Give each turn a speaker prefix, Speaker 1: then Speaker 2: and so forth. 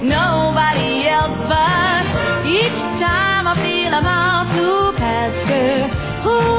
Speaker 1: nobody else, but each time I feel I'm out to pasture. Ooh,